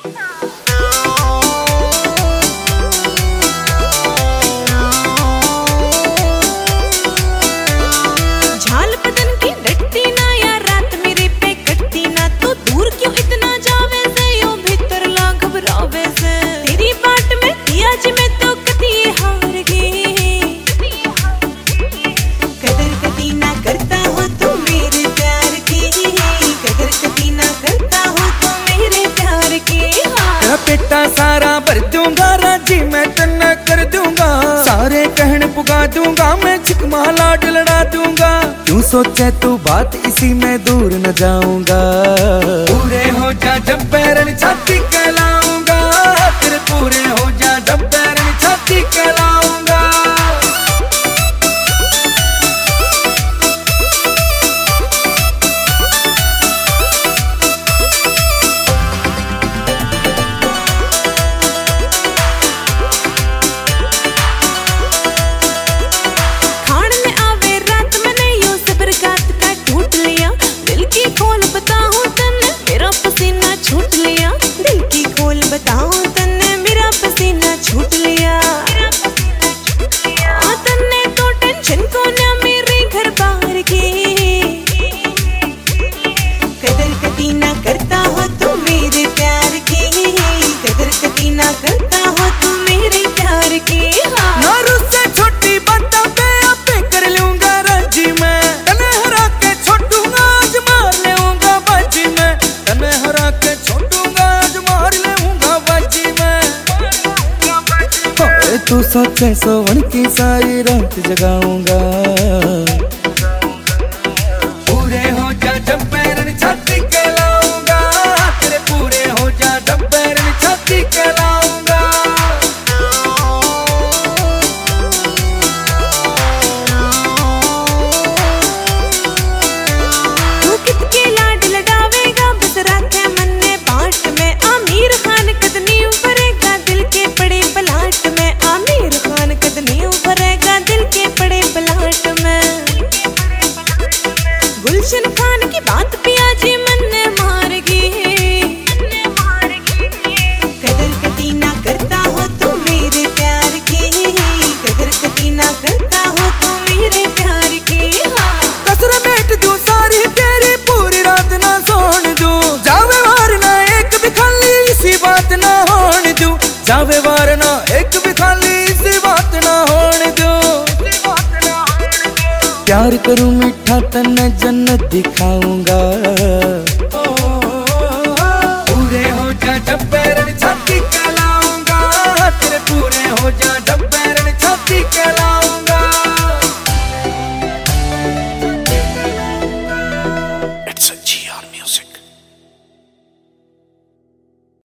PETA सारा भर दूंगा राजी मैं तन्ना कर दूंगा, सारे कहन पुगा दूंगा मैं चिकमा लाड लड़ा दूंगा। क्यों सोचे तू बात इसी में दूर न जाऊंगा, पूरे हो जा जब पैरन छाती कहलाऊंगा, तेरे पूरे हो जा जब पैरन छाती कहलाऊंगा। खोल बताऊं तन्ने मेरा पसीना छूट लिया, दिल की खोल बताऊं तन्ने मेरा पसीना छूट लिया। तन्ने तो टेंशन को ना मेरे घर बाहर की, कदर कदी ना करता हो तू मेरे प्यार की, कदर कदी ना करता हो तू मेरे प्यार की। ना रुस्से छोटी बातों पे आपे कर लूंगा राजी मैं, तन्ने हरा के छोड़ूंगा आज मार लेऊंगा बाजी मैं, तन्ने हरा के छोड़ूंगा आज मार लेऊंगा बाजी मैं। तू सोचे सोवन की सारी रात जगाऊंगा, पूरे हो जा जब पैरन छाती कहलाऊंगा, तेरे पूरे हो जा जब पैरन छाती कहलाऊंगा। तू कितके लाड लडावेगा बस रखे मन ने बाट में, आमिर खान कदनी उभरेगा दिल के बड़े पलाट में, आमिर खान कदनी उभरेगा दिल के बड़े पलाट में। गुलशन खान की बात पिया जी मन ने मारगी, कदर कदी ना करता हो तू मेरे प्यार की, कदर कदी ना करता हो तू मेरे प्यार की। कसर बैठ दूं सारी तेरी पूरी रात ना सोन दूं, जावे वार ना एक भी खाली इसी बात ना होने दूं, जावे वार ना एक भी खाली इसी बात ना होने दूं। प्यार करूं मीठा तन्ने जन्नत दिखाऊंगा, पूरे हो जा जब पैरन छाती कहलाऊंगा, तेरे पूरे हो जा।